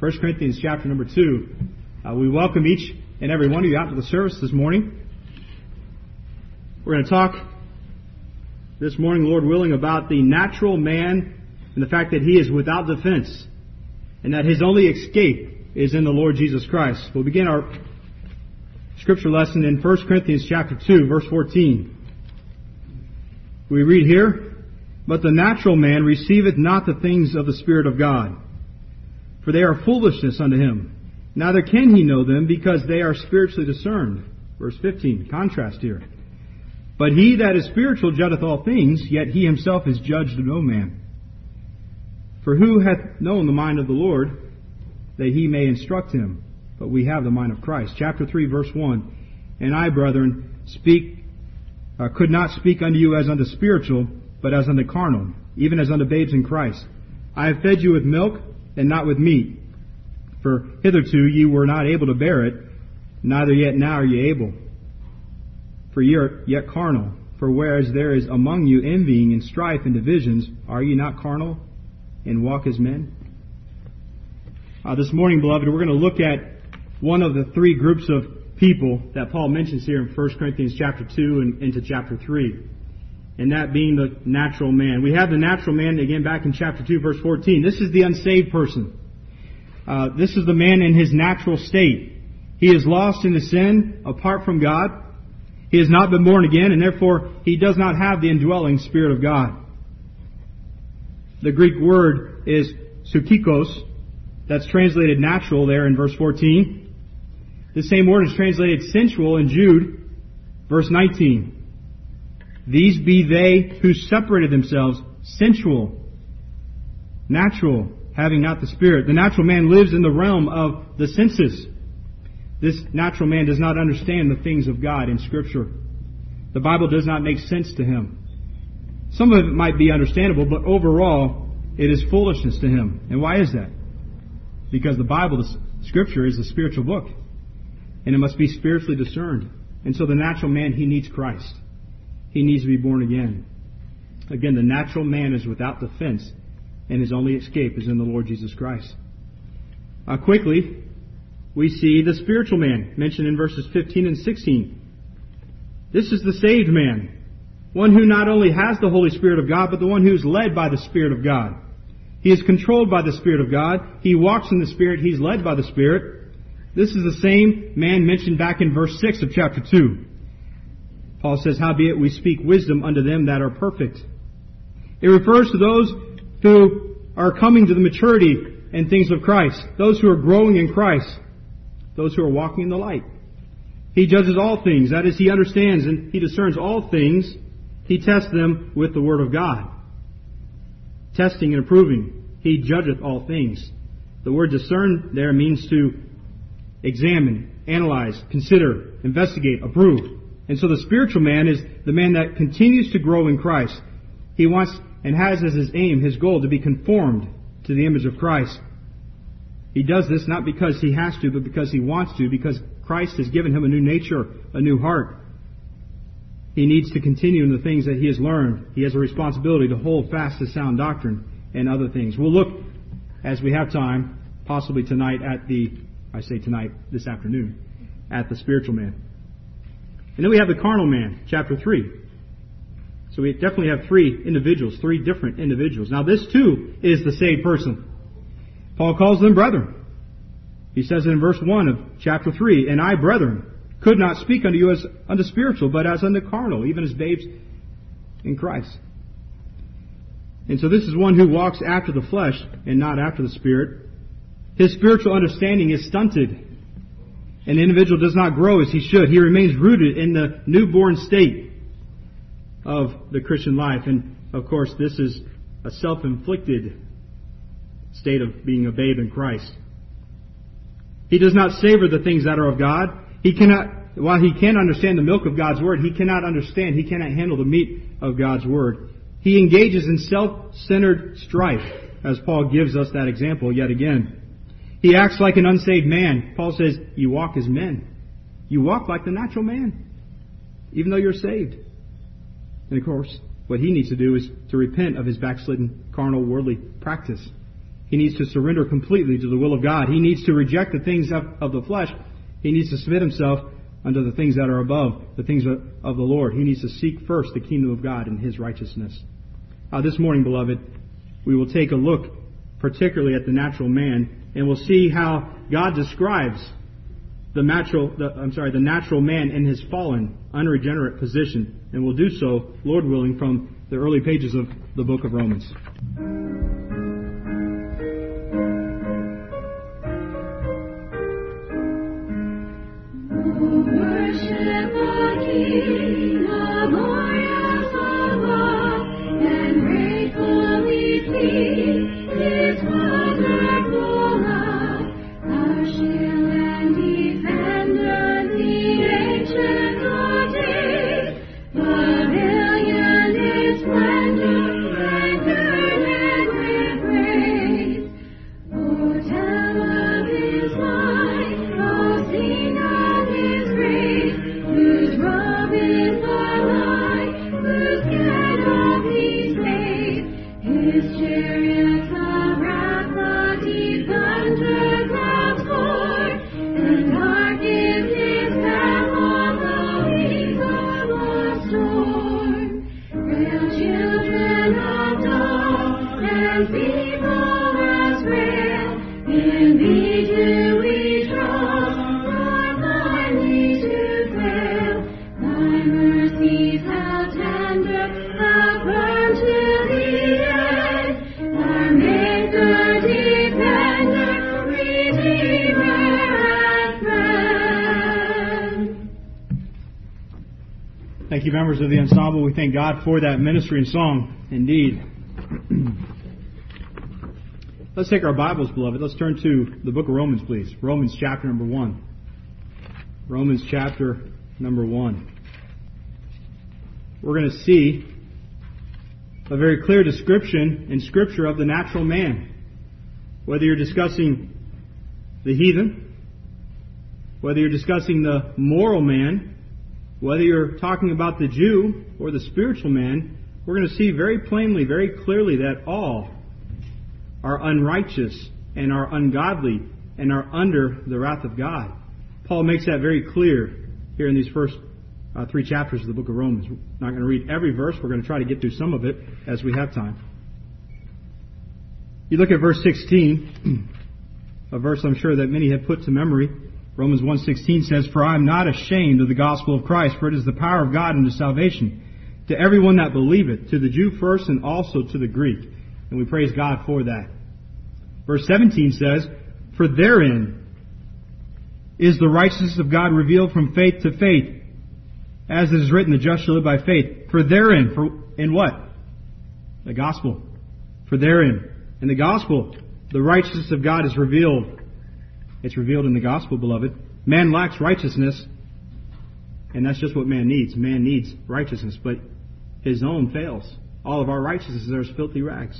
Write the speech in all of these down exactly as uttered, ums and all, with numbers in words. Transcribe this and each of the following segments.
First Corinthians chapter number two. Uh, we welcome each and every one of you out to the service this morning. We're going to talk this morning, Lord willing, about the natural man and the fact that he is without defense and that his only escape is in the Lord Jesus Christ. We'll begin our scripture lesson in First Corinthians chapter two, verse fourteen. We read here, "But the natural man receiveth not the things of the Spirit of God, for they are foolishness unto him. Neither can he know them, because they are spiritually discerned." Verse fifteen, contrast here. "But he that is spiritual judgeth all things, yet he himself is judged of no man. For who hath known the mind of the Lord, that he may instruct him? But we have the mind of Christ." Chapter three, verse one. "And I, brethren, speak, uh, could not speak unto you as unto spiritual, but as unto carnal, even as unto babes in Christ. I have fed you with milk, and not with meat. For hitherto ye were not able to bear it, neither yet now are ye able. For ye are yet carnal. For whereas there is among you envying and strife and divisions, are ye not carnal, and walk as men?" Uh, this morning, beloved, we're going to look at one of the three groups of people that Paul mentions here in First Corinthians chapter two and into chapter three. And that being the natural man. We have the natural man, again, back in chapter two, verse fourteen. This is the unsaved person. Uh, this is the man in his natural state. He is lost in the sin apart from God. He has not been born again, and therefore he does not have the indwelling Spirit of God. The Greek word is psychikos. That's translated natural there in verse fourteen. The same word is translated sensual in Jude, verse nineteen. "These be they who separated themselves, sensual, natural, having not the Spirit." The natural man lives in the realm of the senses. This natural man does not understand the things of God in Scripture. The Bible does not make sense to him. Some of it might be understandable, but overall, it is foolishness to him. And why is that? Because the Bible, the Scripture, is a spiritual book. And it must be spiritually discerned. And so the natural man, he needs Christ. He needs to be born again. Again, the natural man is without defense, and his only escape is in the Lord Jesus Christ. Uh, quickly, we see the spiritual man mentioned in verses fifteen and sixteen. This is the saved man, one who not only has the Holy Spirit of God, but the one who is led by the Spirit of God. He is controlled by the Spirit of God. He walks in the Spirit. He's led by the Spirit. This is the same man mentioned back in verse six of chapter two. Paul says, "Howbeit we speak wisdom unto them that are perfect." It refers to those who are coming to the maturity and things of Christ, those who are growing in Christ, those who are walking in the light. He judges all things. That is, he understands and he discerns all things. He tests them with the Word of God. Testing and approving. He judgeth all things. The word discern there means to examine, analyze, consider, investigate, approve. And so the spiritual man is the man that continues to grow in Christ. He wants and has as his aim, his goal, to be conformed to the image of Christ. He does this not because he has to, but because he wants to, because Christ has given him a new nature, a new heart. He needs to continue in the things that he has learned. He has a responsibility to hold fast to sound doctrine and other things. We'll look, as we have time, possibly tonight at the, I say tonight, this afternoon, at the spiritual man. And then we have the carnal man, chapter three. So we definitely have three individuals, three different individuals. Now this too is the saved person. Paul calls them brethren. He says it in verse one of chapter three, "And I, brethren, could not speak unto you as unto spiritual, but as unto carnal, even as babes in Christ." And so this is one who walks after the flesh and not after the Spirit. His spiritual understanding is stunted. An individual does not grow as he should. He remains rooted in the newborn state of the Christian life. And, of course, this is a self-inflicted state of being a babe in Christ. He does not savor the things that are of God. He cannot, while he can understand the milk of God's Word, he cannot understand, he cannot handle the meat of God's Word. He engages in self-centered strife, as Paul gives us that example yet again. He acts like an unsaved man. Paul says, you walk as men. You walk like the natural man, even though you're saved. And of course, what he needs to do is to repent of his backslidden, carnal, worldly practice. He needs to surrender completely to the will of God. He needs to reject the things of, of the flesh. He needs to submit himself unto the things that are above, the things of, of the Lord. He needs to seek first the kingdom of God and His righteousness. Uh, this morning, beloved, we will take a look particularly at the natural man, and we'll see how God describes the natural, the, I'm sorry, the natural man in his fallen, unregenerate position. And we'll do so, Lord willing, from the early pages of the book of Romans. Worship the King, the glorious above, and gratefully see His wonderful love. Our shield and defender, the ancient of days, pavilion His splendor, and girded with praise. Oh, tell of His light, oh, sing of His grace, whose robe is the light, whose candle He saved. His chariots of wrath the deep thunder clouds pour, and dark is His path on the wings of the storm. Frail children of dawn, and people as frail, in Thee do we trust, nor blindly to fail. Thy mercies how tender, how firm to the end. Our Maker, Defender, Redeemer, and Friend. Thank you, members of the ensemble. We thank God for that ministering song, indeed. Let's take our Bibles, beloved. Let's turn to the book of Romans, please. Romans chapter number one. Romans chapter number one. We're going to see a very clear description in Scripture of the natural man. Whether you're discussing the heathen, whether you're discussing the moral man, whether you're talking about the Jew or the spiritual man, we're going to see very plainly, very clearly that all are unrighteous and are ungodly and are under the wrath of God. Paul makes that very clear here in these first uh, three chapters of the book of Romans. We're not going to read every verse. We're going to try to get through some of it as we have time. You look at verse sixteen, a verse I'm sure that many have put to memory. Romans one sixteen says, "For I am not ashamed of the gospel of Christ, for it is the power of God unto salvation to everyone that believeth, to the Jew first and also to the Greek." And we praise God for that. Verse seventeen says, "For therein is the righteousness of God revealed from faith to faith, as it is written, the just shall live by faith." For therein, for in what? The gospel. For therein, in the gospel, the righteousness of God is revealed. It's revealed in the gospel, beloved. Man lacks righteousness, and that's just what man needs. Man needs righteousness, but his own fails. All of our righteousness is as filthy rags.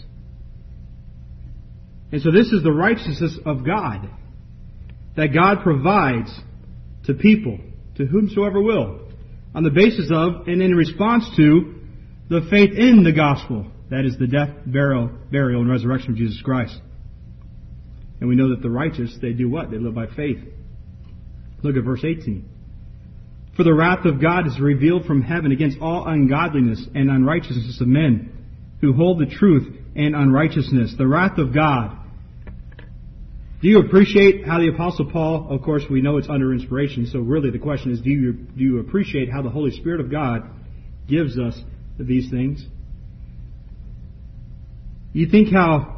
And so this is the righteousness of God that God provides to people, to whomsoever will, on the basis of and in response to the faith in the gospel. That is the death, burial, burial, and resurrection of Jesus Christ. And we know that the righteous, they do what? They live by faith. Look at verse eighteen. "For the wrath of God is revealed from heaven against all ungodliness and unrighteousness of men who hold the truth and unrighteousness." The wrath of God. Do you appreciate how the Apostle Paul, of course we know it's under inspiration, so really the question is, do you, do you appreciate how the Holy Spirit of God gives us these things? You think how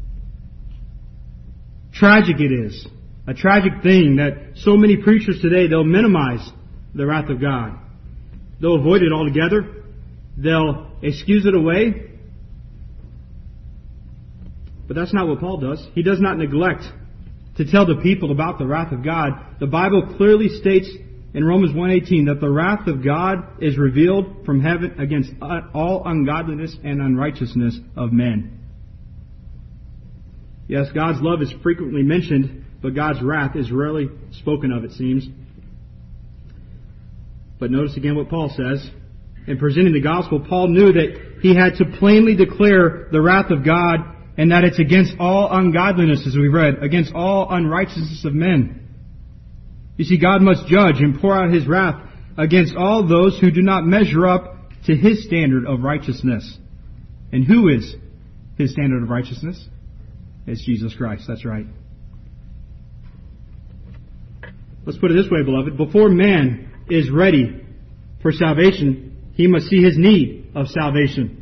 tragic it is, a tragic thing that so many preachers today, they'll minimize the wrath of God. They'll avoid it altogether. They'll excuse it away. But that's not what Paul does. He does not neglect to tell the people about the wrath of God. The Bible clearly states in Romans one eighteen that the wrath of God is revealed from heaven against all ungodliness and unrighteousness of men. Yes, God's love is frequently mentioned, but God's wrath is rarely spoken of, it seems. But notice again what Paul says. In presenting the gospel, Paul knew that he had to plainly declare the wrath of God and that it's against all ungodliness, as we've read, against all unrighteousness of men. You see, God must judge and pour out His wrath against all those who do not measure up to His standard of righteousness. And who is His standard of righteousness? It's Jesus Christ. That's right. Let's put it this way, beloved. Before man is ready for salvation, he must see his need of salvation.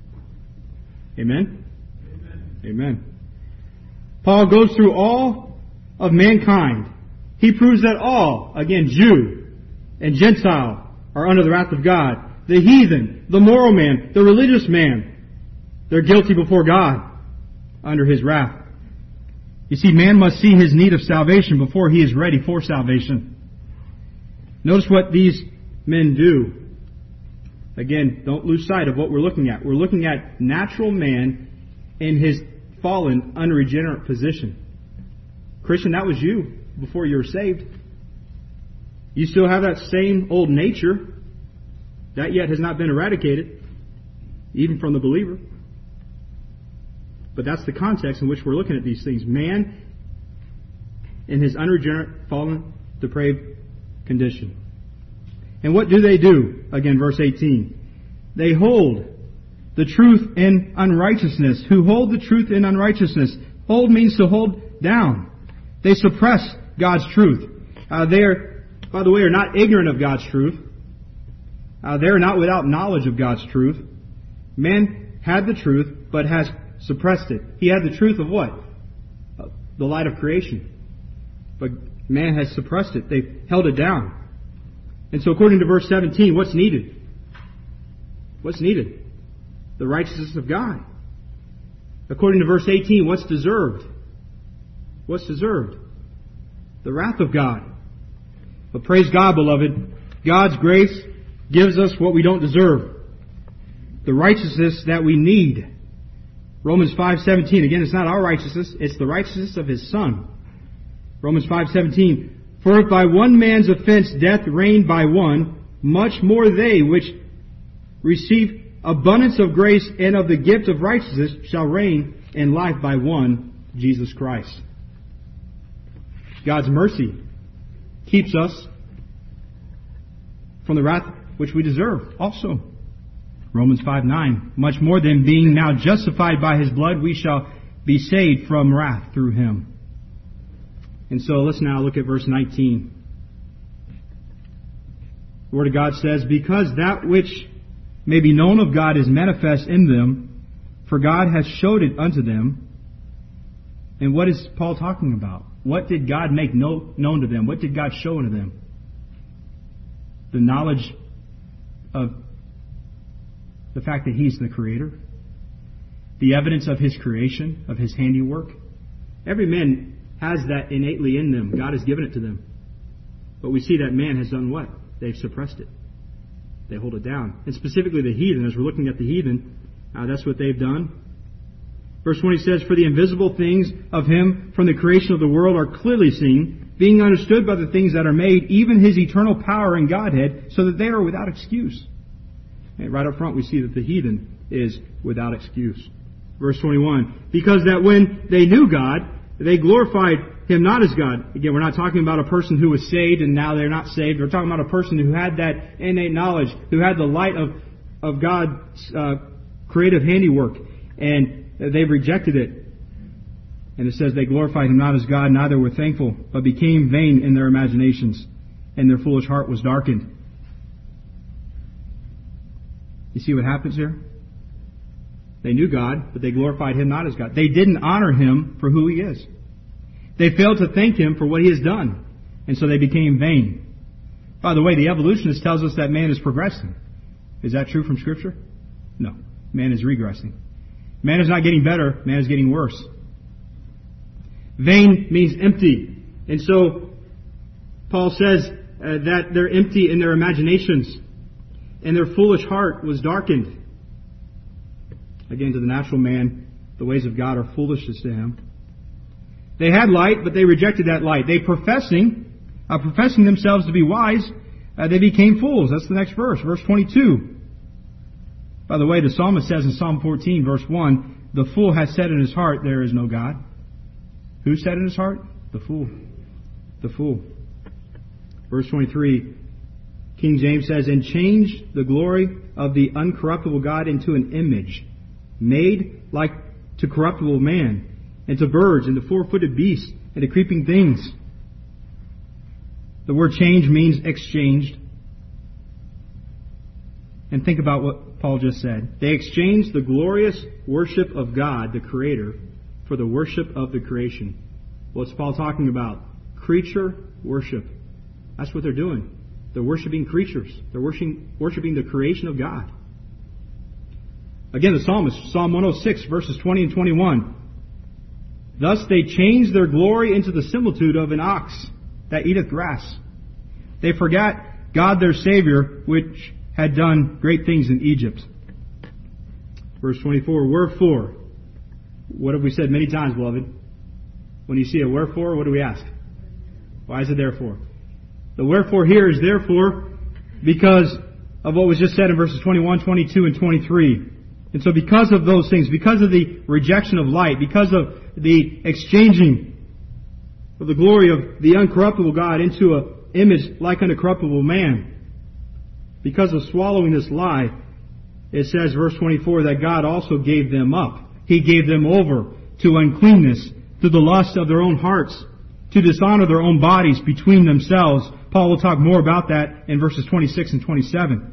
Amen? Amen. Amen. Paul goes through all of mankind. He proves that all, again, Jew and Gentile, are under the wrath of God. The heathen, the moral man, the religious man, they're guilty before God under His wrath. You see, man must see his need of salvation before he is ready for salvation. Notice what these men do. Again, don't lose sight of what we're looking at. We're looking at natural man in his fallen, unregenerate position. Christian, that was you before you were saved. You still have that same old nature. That yet has not been eradicated, even from the believer. But that's the context in which we're looking at these things. Man in his unregenerate, fallen, depraved condition. And what do they do? Again, verse eighteen. They hold the truth in unrighteousness. Who hold the truth in unrighteousness. Hold means to hold down. They suppress God's truth. Uh, they are, by the way, are not ignorant of God's truth. Uh, they are not without knowledge of God's truth. Man had the truth, but has suppressed it. He had the truth of what? Uh, the light of creation. But man has suppressed it. They've held it down. And so according to verse seventeen, what's needed? What's needed? The righteousness of God. According to verse eighteen, what's deserved? What's deserved? The wrath of God. But praise God, beloved, God's grace gives us what we don't deserve. The righteousness that we need. Romans five seventeen, again, it's not our righteousness, it's the righteousness of His Son. Romans five seventeen, for if by one man's offense death reigned by one, much more they which receive abundance of grace and of the gift of righteousness shall reign in life by one, Jesus Christ. God's mercy keeps us from the wrath which we deserve also. Romans five nine, much more than being now justified by His blood, we shall be saved from wrath through Him. And so let's now look at verse nineteen. The Word of God says, because that which may be known of God is manifest in them, for God has showed it unto them. And what is Paul talking about? What did God make know, known to them? What did God show unto them? The knowledge of the fact that He's the Creator. The evidence of His creation, of His handiwork. Every man has that innately in them. God has given it to them. But we see that man has done what? They've suppressed it. They hold it down. And specifically the heathen, as we're looking at the heathen, uh, that's what they've done. Verse twenty says, for the invisible things of Him from the creation of the world are clearly seen, being understood by the things that are made, even His eternal power and Godhead, so that they are without excuse. And right up front we see that the heathen is without excuse. Verse twenty-one, because that when they knew God, they glorified Him not as God. Again, we're not talking about a person who was saved and now they're not saved. We're talking about a person who had that innate knowledge, who had the light of, of God's uh, creative handiwork, and they've rejected it. And it says they glorified Him not as God, neither were thankful, but became vain in their imaginations, and their foolish heart was darkened. You see what happens here? They knew God, but they glorified Him not as God. They didn't honor Him for who He is. They failed to thank Him for what He has done. And so they became vain. By the way, the evolutionist tells us that man is progressing. Is that true from Scripture? No. Man is regressing. Man is not getting better. Man is getting worse. Vain means empty. And so Paul says uh, that they're empty in their imaginations. And their foolish heart was darkened. Again, to the natural man, the ways of God are foolishness to him. They had light, but they rejected that light. They professing, uh, professing themselves to be wise, uh, they became fools. That's the next verse, verse twenty-two. By the way, the psalmist says in Psalm fourteen, verse one, The fool has said in his heart, there is no God. Who said in his heart? The fool. The fool. Verse twenty-three, King James says, and changed the glory of the uncorruptible God into an image, made like to corruptible man, and to birds, and to four-footed beasts, and to creeping things. The word change means exchanged. And think about what Paul just said. They exchanged the glorious worship of God, the Creator, for the worship of the creation. What's Paul talking about? Creature worship. That's what they're doing. They're worshiping creatures. They're worshiping, worshiping the creation of God. Again, the psalmist, Psalm one oh six, verses twenty and twenty-one. Thus they changed their glory into the similitude of an ox that eateth grass. They forgot God their Savior, which had done great things in Egypt. Verse twenty-four, wherefore? What have we said many times, beloved? When you see a wherefore, what do we ask? Why is it therefore? The wherefore here is therefore because of what was just said in verses twenty-one, twenty-two, and twenty-three. And so because of those things, because of the rejection of light, because of the exchanging of the glory of the uncorruptible God into an image like unto corruptible man, because of swallowing this lie, it says, verse twenty-four, that God also gave them up. He gave them over to uncleanness, to the lust of their own hearts, to dishonor their own bodies between themselves. Paul will talk more about that in verses twenty-six and twenty-seven.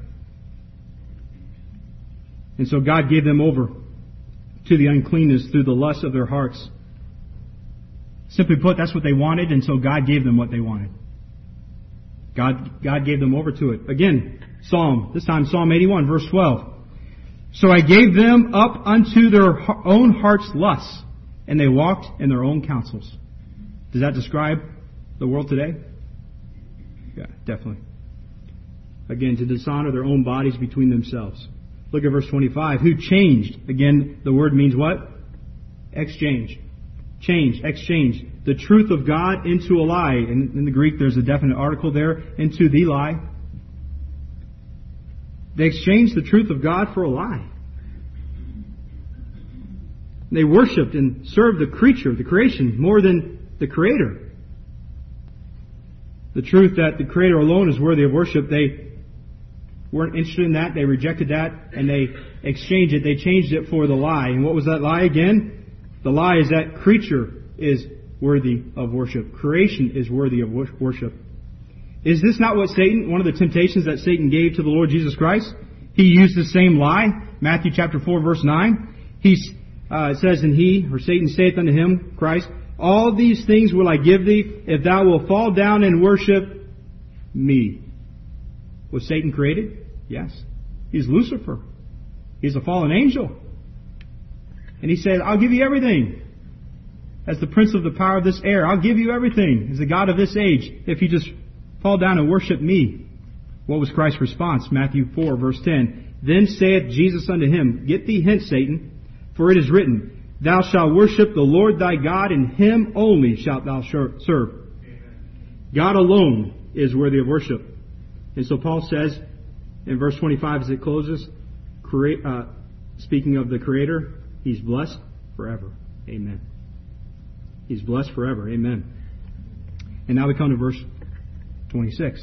And so God gave them over to the uncleanness through the lust of their hearts. Simply put, that's what they wanted, and so God gave them what they wanted. God, God gave them over to it. Again, Psalm, this time Psalm eighty-one, verse twelve. So I gave them up unto their own heart's lusts, and they walked in their own counsels. Does that describe the world today? Yeah, definitely. Again, to dishonor their own bodies between themselves. Look at verse twenty-five. Who changed? Again, the word means what? Exchange. Change, exchange. The truth of God into a lie. In, in the Greek, there's a definite article there. Into the lie. They exchanged the truth of God for a lie. They worshipped and served the creature, the creation, more than the Creator. The truth that the Creator alone is worthy of worship, they weren't interested in that. They rejected that, and they exchanged it. They changed it for the lie. And what was that lie again? The lie is that creature is worthy of worship. Creation is worthy of worship. Is this not what Satan, one of the temptations that Satan gave to the Lord Jesus Christ? He used the same lie. Matthew chapter four, verse nine. He uh, says, and he, or Satan saith unto him, Christ, all these things will I give thee, if thou wilt fall down and worship me. Was Satan created? Yes. He's Lucifer. He's a fallen angel. And he said, I'll give you everything. As the prince of the power of this air, I'll give you everything. As the God of this age, if you just fall down and worship me. What was Christ's response? Matthew four, verse ten. Then saith Jesus unto him, Get thee hence, Satan, for it is written, Thou shalt worship the Lord thy God, and him only shalt thou serve. Amen. God alone is worthy of worship. And so Paul says in verse twenty-five as it closes, create, uh, speaking of the Creator, He's blessed forever. Amen. He's blessed forever. Amen. And now we come to verse twenty-six.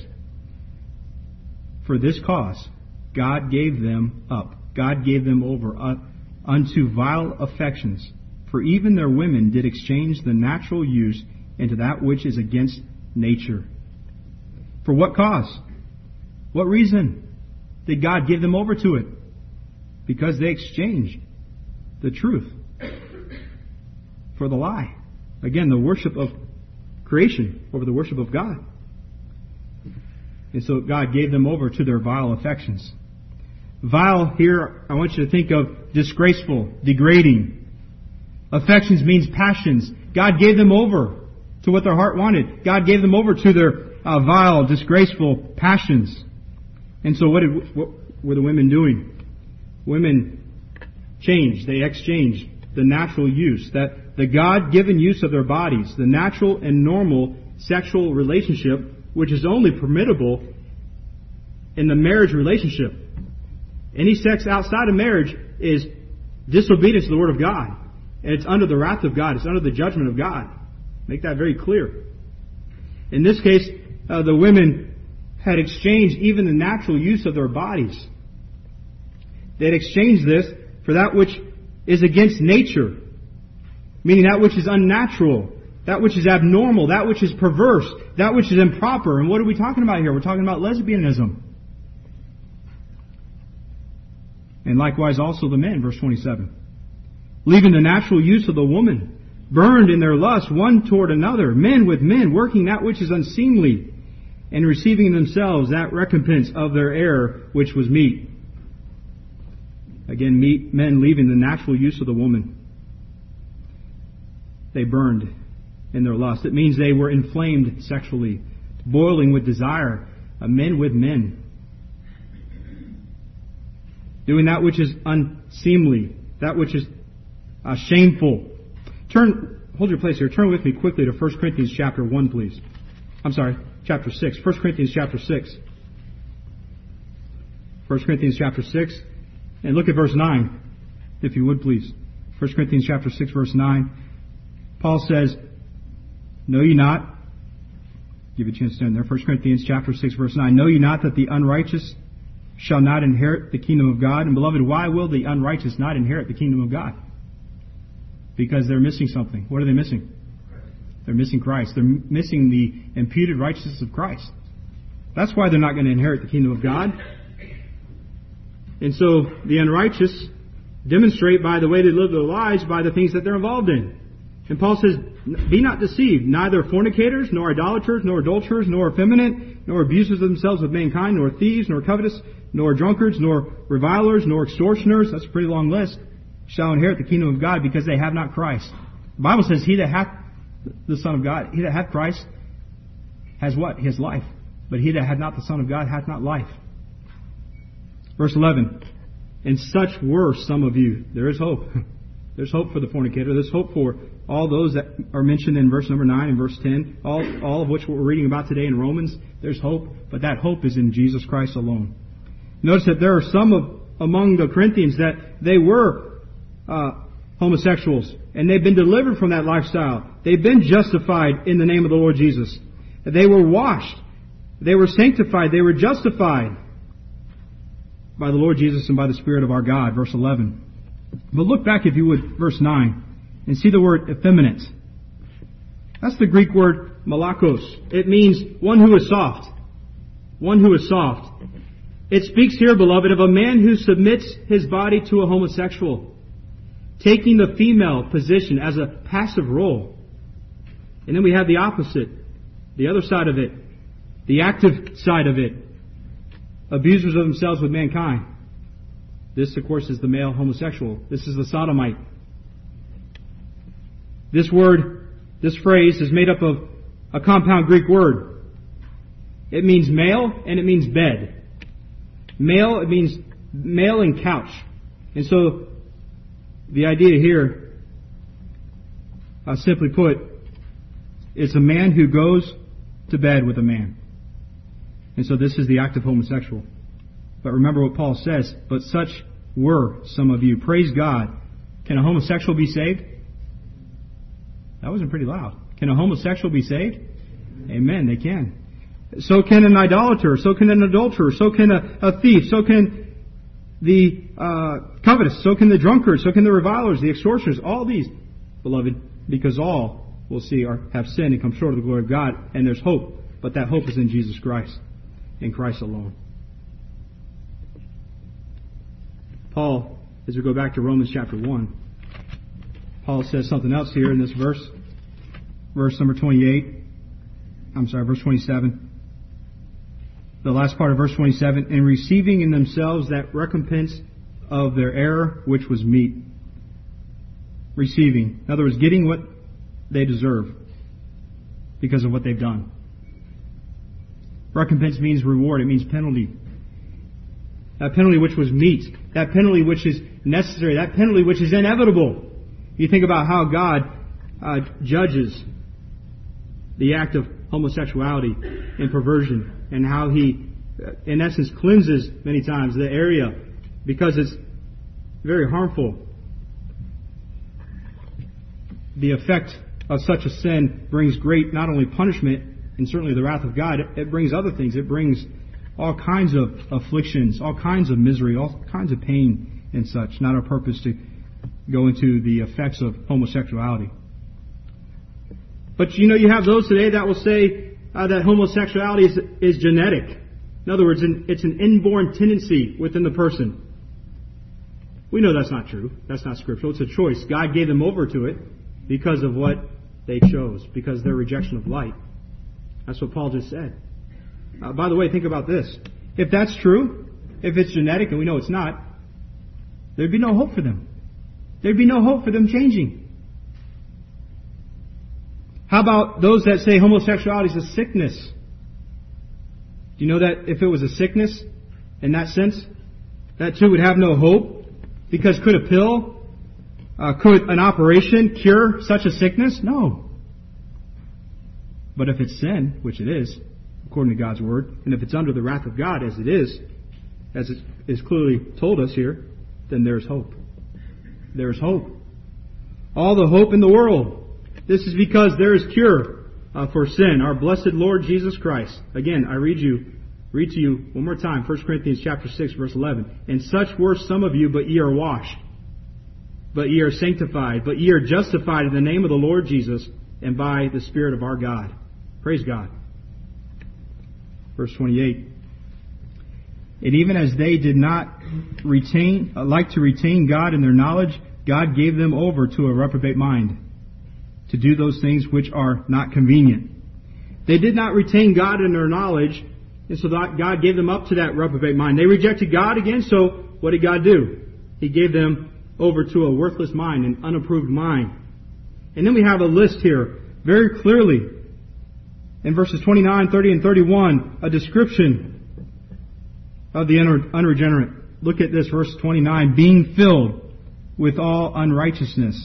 For this cause, God gave them up. God gave them over uh, unto vile affections. For even their women did exchange the natural use into that which is against nature. For what cause? What reason did God give them over to it? Because they exchanged the truth for the lie. Again, the worship of creation over the worship of God. And so God gave them over to their vile affections. Vile here, I want you to think of disgraceful, degrading. Affections means passions. God gave them over to what their heart wanted. God gave them over to their uh, vile, disgraceful passions. And so what, did, what were the women doing? Women changed. They exchanged the natural use, that the God-given use of their bodies, the natural and normal sexual relationship, which is only permissible in the marriage relationship. Any sex outside of marriage is disobedience to the Word of God. And it's under the wrath of God. It's under the judgment of God. Make that very clear. In this case, uh, the women had exchanged even the natural use of their bodies. They had exchanged this for that which is against nature, meaning that which is unnatural, that which is abnormal, that which is perverse, that which is improper. And what are we talking about here? We're talking about lesbianism. And likewise also the men, verse twenty-seven. Leaving the natural use of the woman, burned in their lust one toward another, men with men, working that which is unseemly, and receiving in themselves that recompense of their error which was meet. Again, meet, men leaving the natural use of the woman. They burned in their lust. It means they were inflamed sexually, boiling with desire, uh, men with men. Doing that which is unseemly, that which is uh, shameful. Turn, hold your place here. Turn with me quickly to First Corinthians chapter one, please. I'm sorry, chapter six. First Corinthians chapter six. First Corinthians chapter six. And look at verse nine, if you would please. First Corinthians chapter six, verse nine. Paul says, know ye not, give you a chance to stand there. First Corinthians chapter six, verse nine. Know ye not that the unrighteous shall not inherit the kingdom of God? And beloved, why will the unrighteous not inherit the kingdom of God? Because they're missing something. What are they missing? They're missing Christ. They're missing the imputed righteousness of Christ. That's why they're not going to inherit the kingdom of God. And so the unrighteous demonstrate by the way they live their lives by the things that they're involved in. And Paul says, be not deceived, neither fornicators, nor idolaters, nor adulterers, nor effeminate, nor abusers of themselves with mankind, nor thieves, nor covetous, nor drunkards, nor revilers, nor extortioners, that's a pretty long list, shall inherit the kingdom of God, because they have not Christ. The Bible says, he that hath the Son of God, he that hath Christ, has what? His life. But he that hath not the Son of God hath not life. Verse eleven, and such were some of you. There is hope. There's hope for the fornicator. There's hope for all those that are mentioned in verse number nine and verse ten. All, all of which we're reading about today in Romans. There's hope, but that hope is in Jesus Christ alone. Notice that there are some of, among the Corinthians that they were uh, homosexuals. And they've been delivered from that lifestyle. They've been justified in the name of the Lord Jesus. They were washed. They were sanctified. They were justified by the Lord Jesus and by the Spirit of our God. Verse eleven. But look back, if you would, verse nine, and see the word effeminate. That's the Greek word malakos. It means one who is soft. One who is soft. It speaks here, beloved, of a man who submits his body to a homosexual, taking the female position as a passive role. And then we have the opposite, the other side of it, the active side of it. Abusers of themselves with mankind. This, of course, is the male homosexual. This is the sodomite. This word, this phrase is made up of a compound Greek word. It means male and it means bed. Male, it means male and couch. And so, the idea here, uh, simply put, it's a man who goes to bed with a man. And so this is the act of homosexual. But remember what Paul says, but such were some of you. Praise God. Can a homosexual be saved? That wasn't pretty loud. Can a homosexual be saved? Amen, they can. So can an idolater, so can an adulterer, so can a, a thief, so can the uh, covetous, so can the drunkard, so can the revilers, the extortioners, all these, beloved, because all, we'll see, are, have sinned and come short of the glory of God, and there's hope, but that hope is in Jesus Christ. In Christ alone. Paul, as we go back to Romans chapter one, Paul says something else here in this verse. Verse number twenty-eight. I'm sorry, verse twenty-seven. The last part of verse twenty-seven. And receiving in themselves that recompense of their error which was meet. Receiving. In other words, getting what they deserve because of what they've done. Recompense means reward. It means penalty. That penalty which was meet. That penalty which is necessary. That penalty which is inevitable. You think about how God uh, judges the act of homosexuality and perversion, and how He, in essence, cleanses many times the area because it's very harmful. the effect of such a sin brings great, not only punishment, and certainly the wrath of God, it, it brings other things. It brings all kinds of afflictions, all kinds of misery, all kinds of pain and such. Not our purpose to go into the effects of homosexuality. But you know, you have those today that will say uh, that homosexuality is, is genetic. In other words, it's an inborn tendency within the person. We know that's not true. That's not scriptural. It's a choice. God gave them over to it because of what they chose, because of their rejection of light. That's what Paul just said. Uh, by the way, think about this. If that's true, if it's genetic, and we know it's not, there'd be no hope for them. There'd be no hope for them changing. How about those that say homosexuality is a sickness? Do you know that if it was a sickness, in that sense, that too would have no hope? Because could a pill, uh, could an operation cure such a sickness? No. But if it's sin, which it is, according to God's Word, and if it's under the wrath of God, as it is, as it is clearly told us here, then there's hope. There's hope. All the hope in the world. This is because there is cure uh, for sin. Our blessed Lord Jesus Christ. Again, I read you, read to you one more time, First Corinthians chapter six, verse eleven. And such were some of you, but ye are washed. But ye are sanctified. But ye are justified in the name of the Lord Jesus and by the Spirit of our God. Praise God. Verse twenty-eight. And even as they did not retain, uh, like to retain God in their knowledge, God gave them over to a reprobate mind, to do those things which are not convenient. They did not retain God in their knowledge, and so God gave them up to that reprobate mind. They rejected God again, so what did God do? He gave them over to a worthless mind, an unapproved mind. And then we have a list here, very clearly, in verses twenty-nine, thirty, and thirty-one, a description of the unregenerate. Look at this, verse twenty-nine, being filled with all unrighteousness.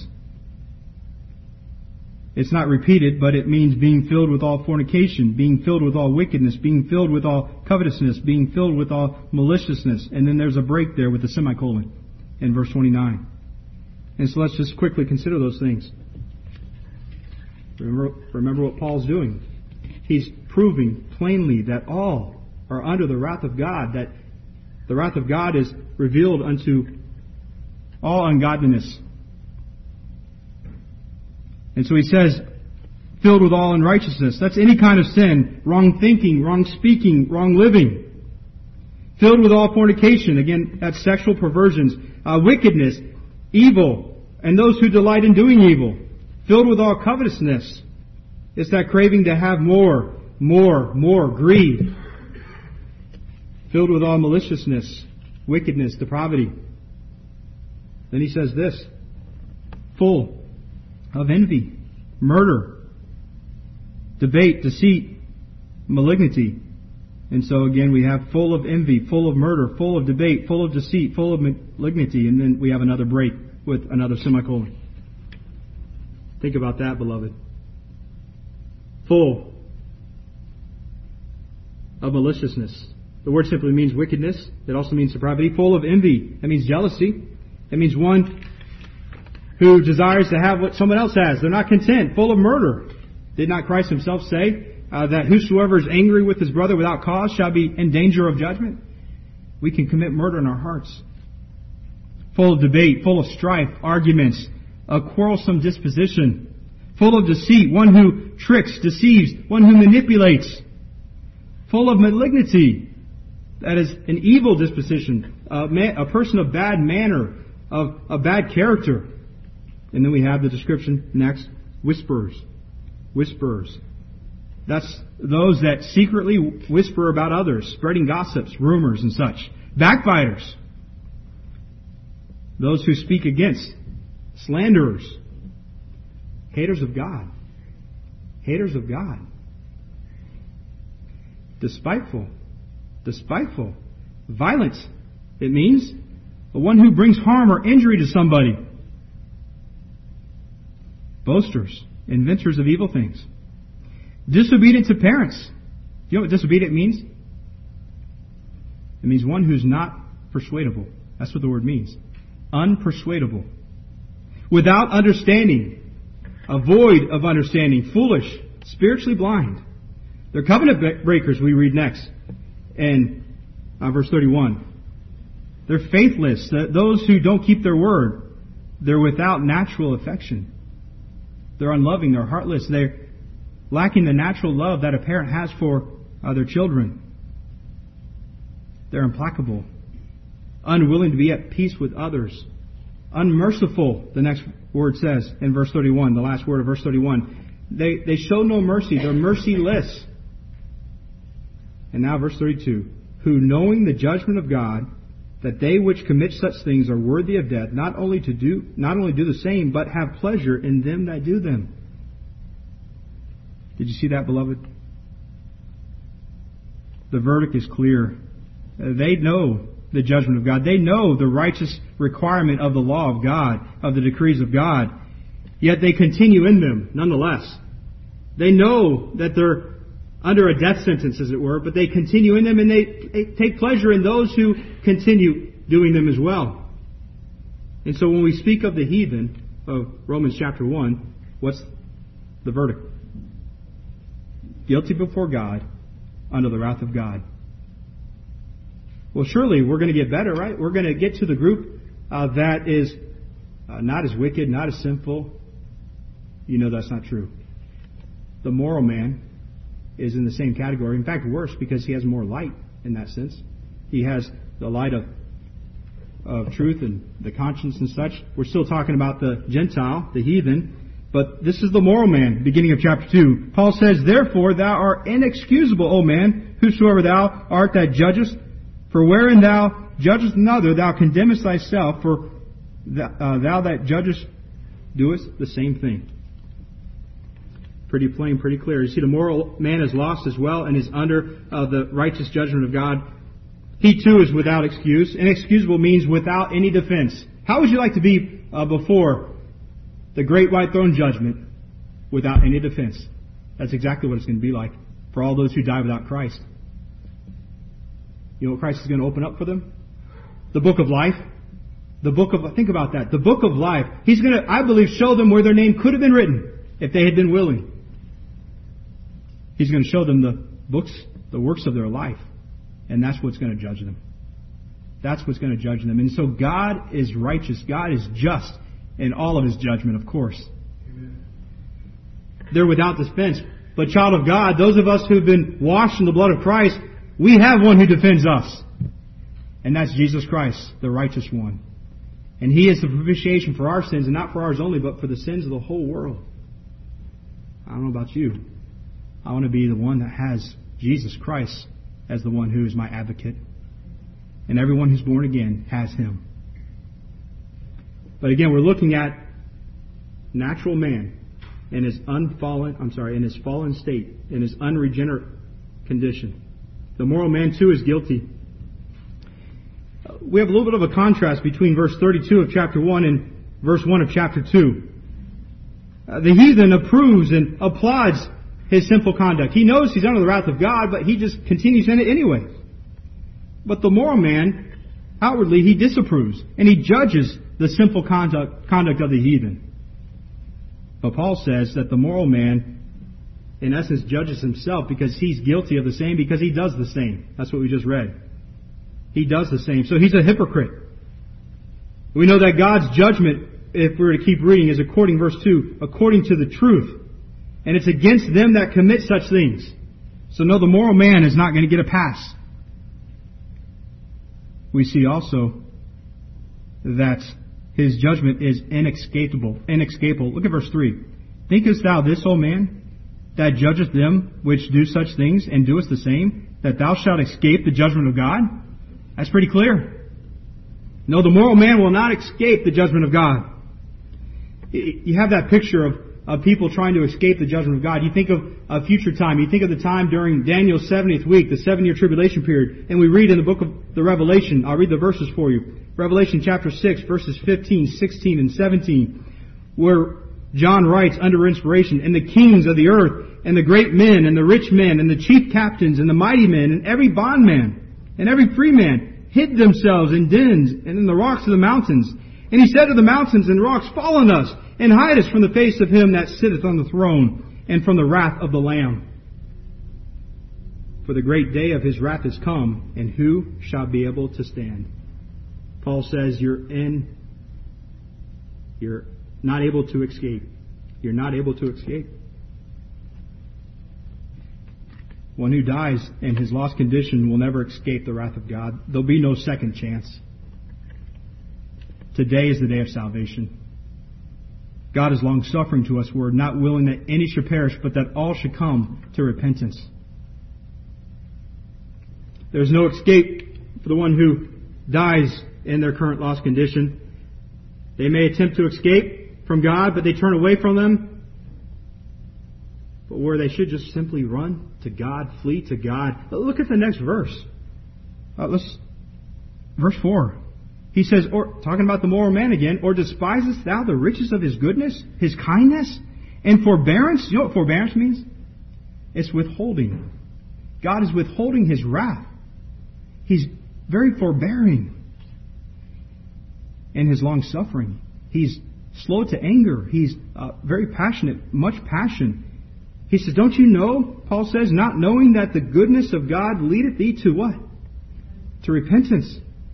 It's not repeated, but it means being filled with all fornication, being filled with all wickedness, being filled with all covetousness, being filled with all maliciousness. And then there's a break there with the semicolon in verse twenty-nine. And so let's just quickly consider those things. Remember, remember what Paul's doing. He's proving plainly that all are under the wrath of God, that the wrath of God is revealed unto all ungodliness. And so he says, filled with all unrighteousness. That's any kind of sin, wrong thinking, wrong speaking, wrong living. Filled with all fornication, again, that's sexual perversions, uh, wickedness, evil, and those who delight in doing evil. Filled with all covetousness. It's that craving to have more, more, more, greed. Filled with all maliciousness, wickedness, depravity. Then he says this, full of envy, murder, debate, deceit, malignity. And so again we have full of envy, full of murder, full of debate, full of deceit, full of malignity. And then we have another break with another semicolon. Think about that, beloved. Full of maliciousness. The word simply means wickedness. It also means depravity. Full of envy. That means jealousy. It means one who desires to have what someone else has. They're not content. Full of murder. Did not Christ himself say uh, that whosoever is angry with his brother without cause shall be in danger of judgment? We can commit murder in our hearts. Full of debate, full of strife, arguments, a quarrelsome disposition. Full of deceit, one who tricks, deceives, one who manipulates. Full of malignity. That is an evil disposition, a, man, a person of bad manner, of a bad character. And then we have the description next, whisperers. Whisperers. That's those that secretly whisper about others, spreading gossips, rumors, and such. Backbiters. Those who speak against. Slanderers. Haters of God. Haters of God. Despiteful. Despiteful. Violent. It means the one who brings harm or injury to somebody. Boasters. Inventors of evil things. Disobedient to parents. Do you know what disobedient means? It means one who's not persuadable. That's what the word means. Unpersuadable. Without understanding. uh, void of understanding, foolish, spiritually blind. They're covenant breakers, we read next in uh, verse thirty-one. They're faithless. Those who don't keep their word. They're without natural affection. They're unloving. They're heartless. They're lacking the natural love that a parent has for uh, their children. They're implacable. Unwilling to be at peace with others. Unmerciful, the next word says in verse thirty-one, the last word of verse thirty-one. They, they show no mercy. They're merciless. And now verse thirty-two. Who knowing the judgment of God, that they which commit such things are worthy of death, not only to do, not only do the same, but have pleasure in them that do them. Did you see that, beloved? The verdict is clear. They know the judgment of God. They know the righteous requirement of the law of God, of the decrees of God. Yet they continue in them, nonetheless. They know that they're under a death sentence, as it were, but they continue in them, and they, they take pleasure in those who continue doing them as well. And so when we speak of the heathen of Romans chapter one, what's the verdict? Guilty before God, under the wrath of God. Well, surely we're going to get better, right? We're going to get to the group uh, that is uh, not as wicked, not as sinful. You know that's not true. The moral man is in the same category. In fact, worse, because he has more light in that sense. He has the light of of truth and the conscience and such. We're still talking about the Gentile, the heathen, but this is the moral man, beginning of chapter two. Paul says, Therefore thou art inexcusable, O man, whosoever thou art that judgest. For wherein thou judgest another, thou condemnest thyself, for th- uh, thou that judgest doest the same thing. Pretty plain, pretty clear. You see, the moral man is lost as well and is under uh, the righteous judgment of God. He too is without excuse. Inexcusable means without any defense. How would you like to be uh, before the great white throne judgment without any defense? That's exactly what it's going to be like for all those who die without Christ. You know what Christ is going to open up for them? The book of life. The book of, think about that. The book of life. He's going to, I believe, show them where their name could have been written if they had been willing. He's going to show them the books, the works of their life. And that's what's going to judge them. That's what's going to judge them. And so God is righteous. God is just in all of His judgment, of course. Amen. They're without defense. But child of God, those of us who've been washed in the blood of Christ, we have one who defends us. And that's Jesus Christ, the righteous one. And He is the propitiation for our sins, and not for ours only, but for the sins of the whole world. I don't know about you. I want to be the one that has Jesus Christ as the one who is my advocate. And everyone who's born again has Him. But again, we're looking at natural man in his unfallen, I'm sorry, in his fallen state, in his unregenerate condition. The moral man too is guilty. We have a little bit of a contrast between verse thirty-two of chapter one and verse one of chapter two. Uh, the heathen approves and applauds his sinful conduct. He knows he's under the wrath of God, but he just continues in it anyway. But the moral man, outwardly, he disapproves, and he judges the sinful conduct, conduct of the heathen. But Paul says that the moral man, in essence, judges himself because he's guilty of the same, because he does the same. That's what we just read. He does the same. So he's a hypocrite. We know that God's judgment, if we were to keep reading, is according, verse two, according to the truth. And it's against them that commit such things. So no, the moral man is not going to get a pass. We see also that his judgment is inescapable. Inescapable. Look at verse three. Thinkest thou this, O man, that judgest them which do such things, and doest the same, that thou shalt escape the judgment of God? That's pretty clear. No, the moral man will not escape the judgment of God. You have that picture of Of people trying to escape the judgment of God. You think of a future time. You think of the time during Daniel's seventieth week, the seven-year tribulation period. And we read in the book of the Revelation, I'll read the verses for you. Revelation chapter six, verses fifteen, sixteen, and seventeen, where John writes under inspiration, And the kings of the earth, and the great men, and the rich men, and the chief captains, and the mighty men, and every bondman, and every free man, hid themselves in dens and in the rocks of the mountains. And he said to the mountains and rocks, Fall on us, and hide us from the face of him that sitteth on the throne, and from the wrath of the Lamb. For the great day of his wrath is come, and who shall be able to stand? Paul says you're in, you're not able to escape. You're not able to escape. One who dies in his lost condition will never escape the wrath of God. There'll be no second chance. Today is the day of salvation. God is long-suffering to us. We're not willing that any should perish, but that all should come to repentance. There's no escape for the one who dies in their current lost condition. They may attempt to escape from God, but they turn away from them. But where they should just simply run to God, flee to God. Look at the next verse. Uh, let's, verse four. He says, or talking about the moral man again, or despisest thou the riches of his goodness, his kindness, and forbearance? You know what forbearance means? It's withholding. God is withholding his wrath. He's very forbearing in his long suffering. He's slow to anger. He's uh, very passionate, much passion. He says, don't you know, Paul says, not knowing that the goodness of God leadeth thee to what? To repentance.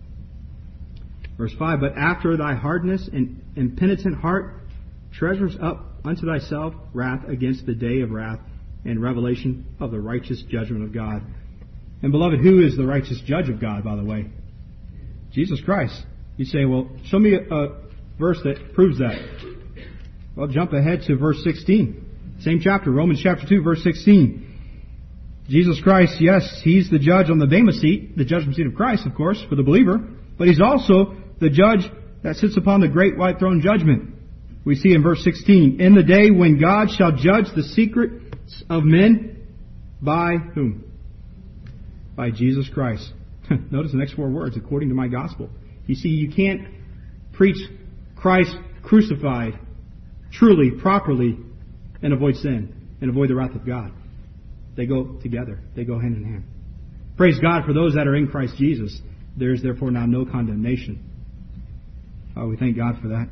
Verse five, but after thy hardness and impenitent heart treasures up unto thyself wrath against the day of wrath and revelation of the righteous judgment of God. And beloved, who is the righteous judge of God, by the way? Jesus Christ. You say, well, show me a, a verse that proves that. Well, jump ahead to verse sixteen. Same chapter, Romans chapter two, verse sixteen. Jesus Christ, yes, He's the judge on the Bema seat, the judgment seat of Christ, of course, for the believer. But He's also the judge that sits upon the great white throne judgment. We see in verse sixteen, in the day when God shall judge the secrets of men by whom? By Jesus Christ. Notice the next four words, according to my gospel. You see, you can't preach Christ crucified truly, properly, and avoid sin and avoid the wrath of God. They go together. They go hand in hand. Praise God for those that are in Christ Jesus. There is therefore now no condemnation. Oh, we thank God for that.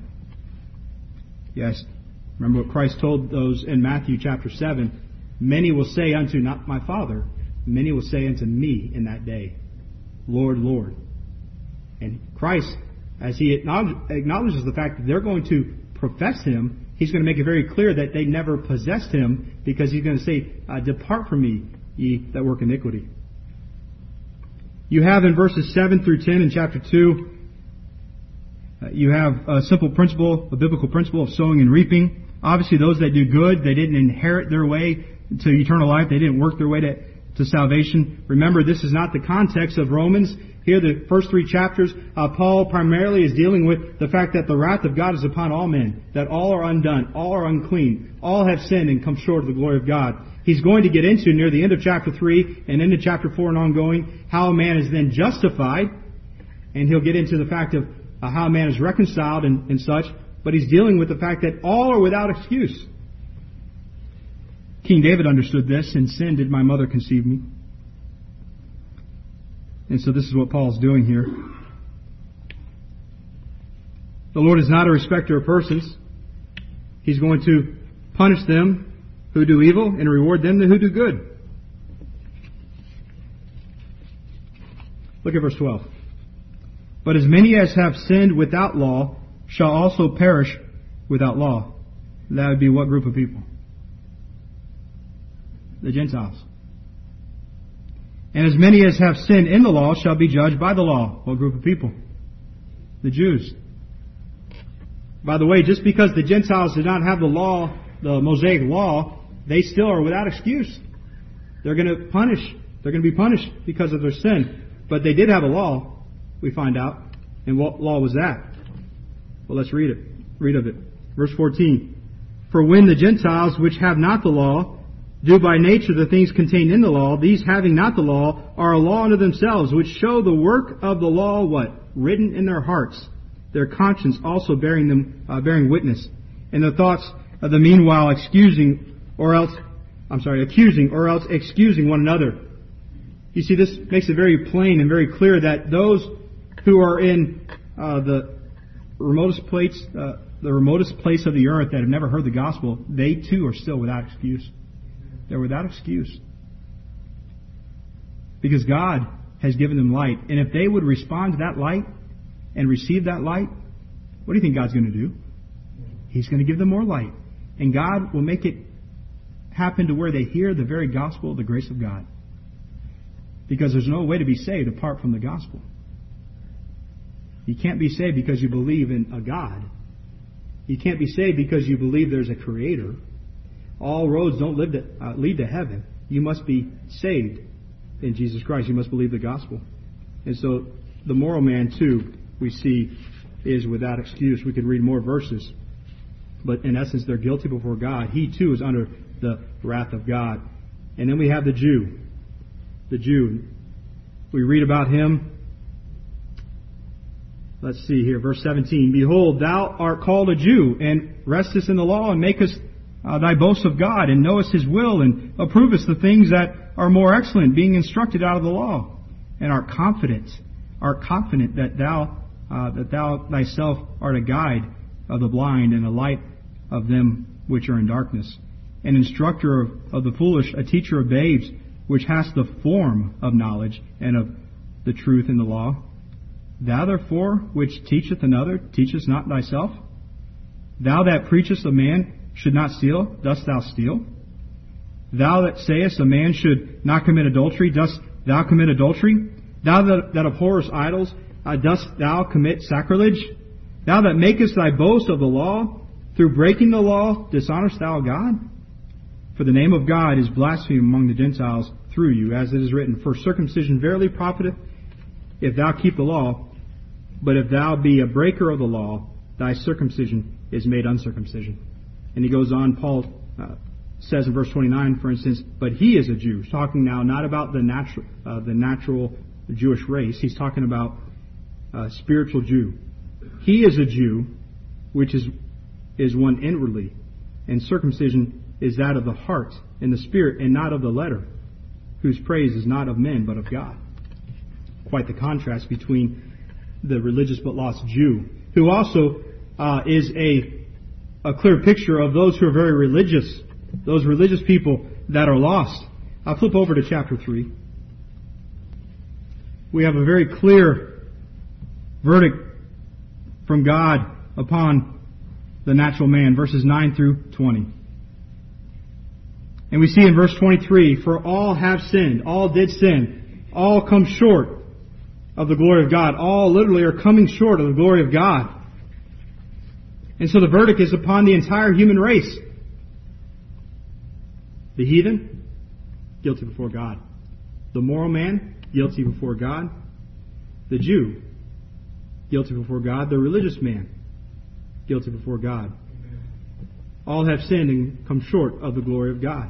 Yes. Remember what Christ told those in Matthew chapter seven. Many will say unto not my Father, many will say unto me in that day, Lord, Lord. And Christ, as He acknowledges the fact that they're going to profess Him, He's going to make it very clear that they never possessed Him, because He's going to say, uh, depart from me, ye that work iniquity. You have in verses seven through ten in chapter two, uh, you have a simple principle, a biblical principle of sowing and reaping. Obviously, those that do good, they didn't inherit their way to eternal life. They didn't work their way to, to salvation. Remember, this is not the context of Romans. Here, the first three chapters, uh, Paul primarily is dealing with the fact that the wrath of God is upon all men, that all are undone, all are unclean, all have sinned and come short of the glory of God. He's going to get into, near the end of chapter three and into chapter four and ongoing, how a man is then justified, and he'll get into the fact of uh, how a man is reconciled and, and such, but he's dealing with the fact that all are without excuse. King David understood this. In sin did my mother conceive me. And so this is what Paul's doing here. The Lord is not a respecter of persons. He's going to punish them who do evil and reward them who do good. Look at verse twelve. But as many as have sinned without law shall also perish without law. That would be what group of people? The Gentiles. And as many as have sinned in the law shall be judged by the law. What group of people? The Jews. By the way, just because the Gentiles did not have the law, the Mosaic law, they still are without excuse. They're going to punish. They're going to be punished because of their sin. But they did have a law, we find out. And what law was that? Well, let's read it. Read of it. Verse fourteen. For when the Gentiles which have not the law do by nature the things contained in the law, these having not the law are a law unto themselves, which show the work of the law, what? Written in their hearts, their conscience also bearing them, uh, bearing witness, and the thoughts of the meanwhile excusing, or else, I'm sorry, accusing, or else excusing one another. You see, this makes it very plain and very clear that those who are in uh, the remotest plates, uh, the remotest place of the earth that have never heard the gospel, they too are still without excuse. They're without excuse. Because God has given them light. And if they would respond to that light and receive that light, what do you think God's going to do? He's going to give them more light. And God will make it happen to where they hear the very gospel of the grace of God. Because there's no way to be saved apart from the gospel. You can't be saved because you believe in a God. You can't be saved because you believe there's a Creator. All roads don't lead to, uh, lead to heaven. You must be saved in Jesus Christ. You must believe the gospel. And so the moral man, too, we see, is without excuse. We could read more verses. But in essence, they're guilty before God. He, too, is under the wrath of God. And then we have the Jew. The Jew. We read about him. Let's see here, verse seventeen. Behold, thou art called a Jew, and restest in the law, and makest uh, thy boast of God, and knowest His will, and approvest the things that are more excellent, being instructed out of the law, and art confident, art confident that thou uh, that thou thyself art a guide of the blind, and a light of them which are in darkness, an instructor of, of the foolish, a teacher of babes, which hast the form of knowledge and of the truth in the law. Thou therefore, which teacheth another, teachest not thyself? Thou that preachest a man should not steal, dost thou steal? Thou that sayest a man should not commit adultery, dost thou commit adultery? Thou that, that abhorrest idols, uh, dost thou commit sacrilege? Thou that makest thy boast of the law, through breaking the law, dishonorest thou God? For the name of God is blasphemed among the Gentiles through you, as it is written, For circumcision verily profiteth, if thou keep the law, but if thou be a breaker of the law, thy circumcision is made uncircumcision. And he goes on, Paul uh, says in verse twenty-nine, for instance, but he is a Jew. Talking now not about the natural, uh, the natural Jewish race. He's talking about a spiritual Jew. He is a Jew, which is is one inwardly, and circumcision is that of the heart and the spirit, and not of the letter, whose praise is not of men but of God. Quite the contrast between the religious but lost Jew, who also uh, is a a clear picture of those who are very religious, those religious people that are lost. I'll flip over to chapter three. We have a very clear verdict from God upon the natural man, verses nine through twenty. And we see in verse twenty-three, for all have sinned, all did sin, all come short of the glory of God. All literally are coming short of the glory of God. And so the verdict is upon the entire human race. The heathen, guilty before God. The moral man, guilty before God. The Jew, guilty before God. The religious man, guilty before God. All have sinned and come short of the glory of God.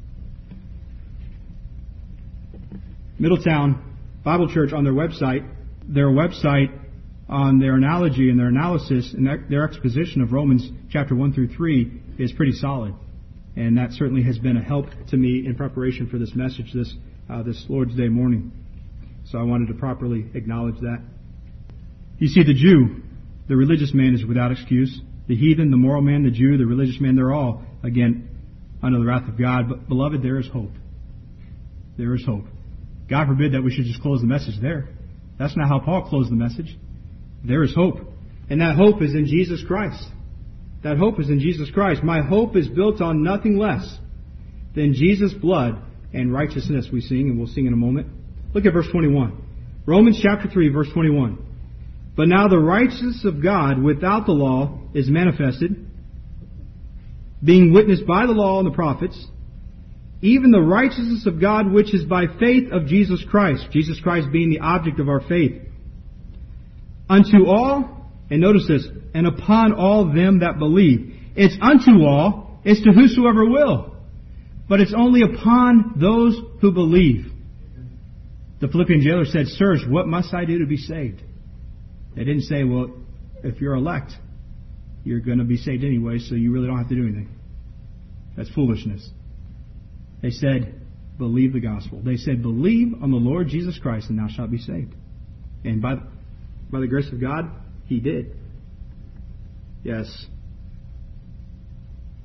Middletown Bible Church, on their website, their website on their analogy and their analysis and their exposition of Romans chapter one through three is pretty solid. And that certainly has been a help to me in preparation for this message this uh, this Lord's Day morning. So I wanted to properly acknowledge that. You see, the Jew, the religious man, is without excuse. The heathen, the moral man, the Jew, the religious man, they're all, again, under the wrath of God. But, beloved, there is hope. There is hope. God forbid that we should just close the message there. That's not how Paul closed the message. There is hope. And that hope is in Jesus Christ. That hope is in Jesus Christ. My hope is built on nothing less than Jesus' blood and righteousness, we sing, and we'll sing in a moment. Look at verse twenty-one. Romans chapter three, verse twenty-one. But now the righteousness of God without the law is manifested, being witnessed by the law and the prophets, even the righteousness of God which is by faith of Jesus Christ, Jesus Christ being the object of our faith, unto all, and notice this, and upon all them that believe. It's unto all, it's to whosoever will, but it's only upon those who believe. The Philippian jailer said, Sirs, what must I do to be saved? They didn't say, well, if you're elect, you're going to be saved anyway, so you really don't have to do anything. That's foolishness. They said, believe the gospel. They said, believe on the Lord Jesus Christ and thou shalt be saved. And by, by the grace of God, he did. Yes,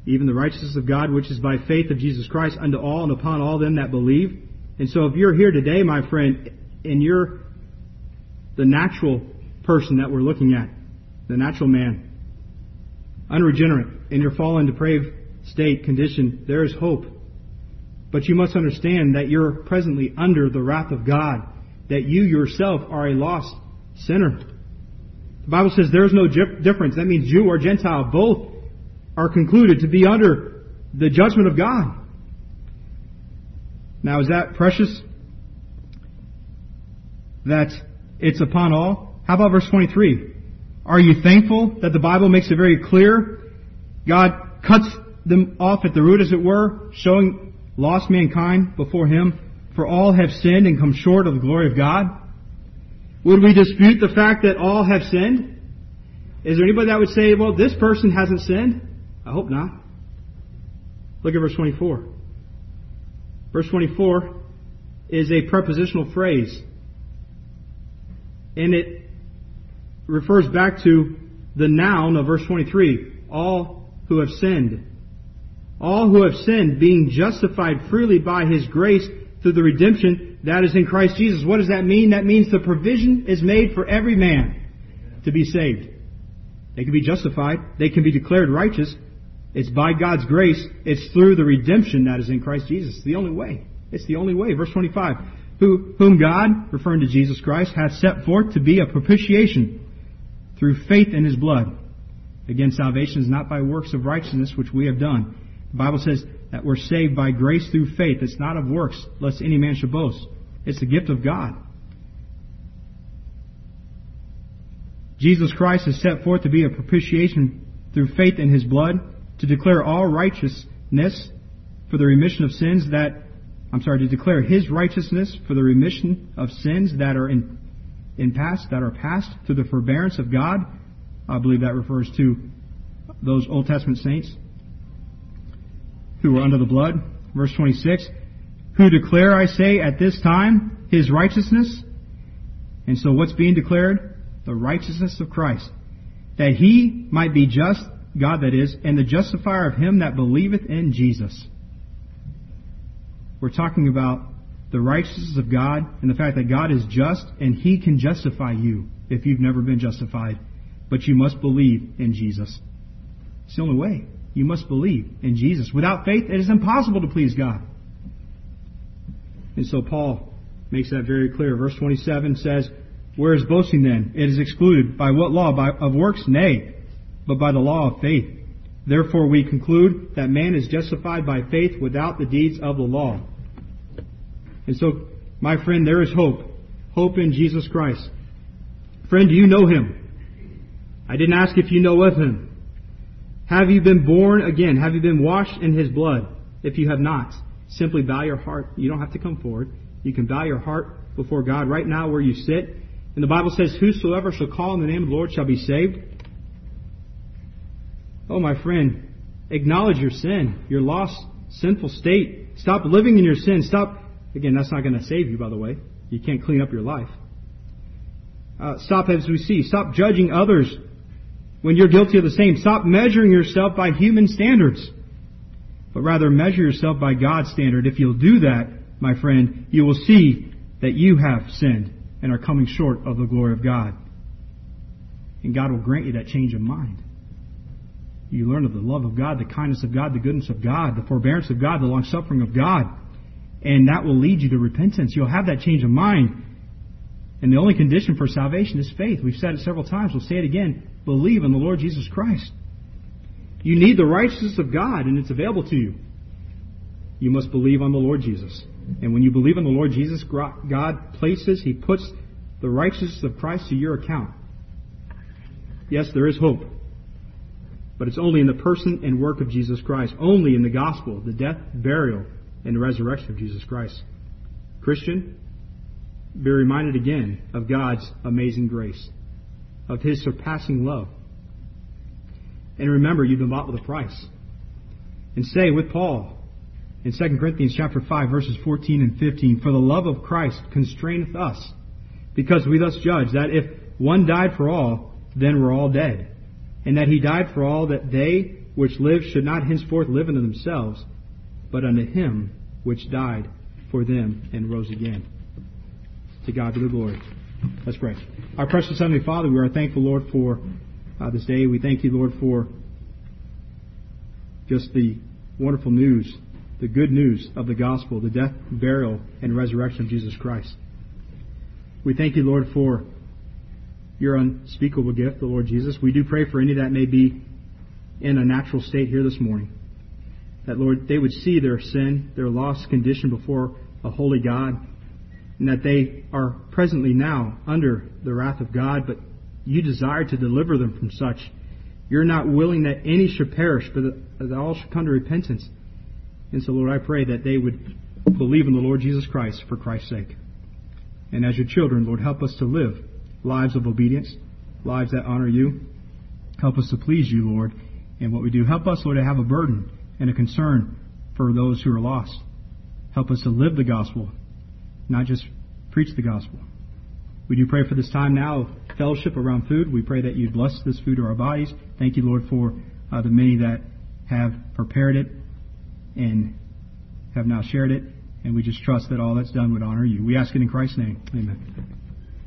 even the righteousness of God, which is by faith of Jesus Christ, unto all and upon all them that believe. And so if you're here today, my friend, and you're the natural person that we're looking at, the natural man, unregenerate, in your fallen, depraved state, condition, there is hope. But you must understand that you're presently under the wrath of God, that you yourself are a lost sinner. The Bible says there is no difference. That means Jew or Gentile, both are concluded to be under the judgment of God. Now, is that precious? That it's upon all? How about verse twenty-three? Are you thankful that the Bible makes it very clear? God cuts them off at the root, as it were, showing lost mankind before Him. For all have sinned and come short of the glory of God. Would we dispute the fact that all have sinned? Is there anybody that would say, well, this person hasn't sinned? I hope not. Look at verse twenty-four. Verse twenty-four is a prepositional phrase. And it refers back to the noun of verse twenty-three. All who have sinned. All who have sinned, being justified freely by His grace through the redemption that is in Christ Jesus. What does that mean? That means the provision is made for every man to be saved. They can be justified. They can be declared righteous. It's by God's grace. It's through the redemption that is in Christ Jesus. It's the only way. It's the only way. Verse twenty-five. Who, whom God, referring to Jesus Christ, hath set forth to be a propitiation through faith in His blood. Again, salvation is not by works of righteousness which we have done. The Bible says that we're saved by grace through faith. It's not of works, lest any man should boast. It's the gift of God. Jesus Christ is set forth to be a propitiation through faith in His blood, to declare all righteousness for the remission of sins that, I'm sorry, to declare His righteousness for the remission of sins that are in, in past, that are past through the forbearance of God. I believe that refers to those Old Testament saints who were under the blood. Verse twenty-six, who declare, I say, at this time, His righteousness. And so what's being declared? The righteousness of Christ. That He might be just, God that is, and the justifier of him that believeth in Jesus. We're talking about the righteousness of God and the fact that God is just and He can justify you if you've never been justified. But you must believe in Jesus. It's the only way. You must believe in Jesus. Without faith, it is impossible to please God. And so Paul makes that very clear. Verse twenty-seven says, where is boasting then? It is excluded. By what law? By, of works? Nay, but by the law of faith. Therefore we conclude that man is justified by faith without the deeds of the law. And so, my friend, there is hope. Hope in Jesus Christ. Friend, do you know Him? I didn't ask if you know of Him. Have you been born again? Have you been washed in His blood? If you have not, simply bow your heart. You don't have to come forward. You can bow your heart before God right now where you sit. And the Bible says, whosoever shall call on the name of the Lord shall be saved. Oh, my friend, acknowledge your sin, your lost, sinful state. Stop living in your sin. Stop. Again, that's not going to save you, by the way. You can't clean up your life. Uh, stop, as we see, stop judging others when you're guilty of the same. Stop measuring yourself by human standards, but rather measure yourself by God's standard. If you'll do that, my friend, you will see that you have sinned and are coming short of the glory of God. And God will grant you that change of mind. You learn of the love of God, the kindness of God, the goodness of God, the forbearance of God, the long-suffering of God. And that will lead you to repentance. You'll have that change of mind. And the only condition for salvation is faith. We've said it several times. We'll say it again. Believe in the Lord Jesus Christ. You need the righteousness of God, and it's available to you. You must believe on the Lord Jesus. And when you believe on the Lord Jesus, God places, He puts the righteousness of Christ to your account. Yes, there is hope. But it's only in the person and work of Jesus Christ. Only in the gospel, the death, burial, and the resurrection of Jesus Christ. Christian, be reminded again of God's amazing grace, of His surpassing love. And remember, you've been bought with a price. And say with Paul in Second Corinthians chapter five, verses fourteen and fifteen, for the love of Christ constraineth us, because we thus judge that if one died for all, then we're all dead. And that He died for all, that they which live should not henceforth live unto themselves, but unto him which died for them and rose again. To God be the glory. Let's pray. Our precious Heavenly Father, we are thankful, Lord, for uh, this day. We thank you, Lord, for just the wonderful news, the good news of the gospel, the death, burial, and resurrection of Jesus Christ. We thank you, Lord, for your unspeakable gift, the Lord Jesus. We do pray for any that may be in a natural state here this morning, that, Lord, they would see their sin, their lost condition before a holy God, and that they are presently now under the wrath of God, but you desire to deliver them from such. You're not willing that any should perish, but that all should come to repentance. And so, Lord, I pray that they would believe in the Lord Jesus Christ for Christ's sake. And as your children, Lord, help us to live lives of obedience, lives that honor you. Help us to please you, Lord, in what we do. Help us, Lord, to have a burden and a concern for those who are lost. Help us to live the gospel, not just preach the gospel. We do pray for this time now of fellowship around food. We pray that you bless this food to our bodies. Thank you, Lord, for uh, the many that have prepared it and have now shared it. And we just trust that all that's done would honor you. We ask it in Christ's name. Amen.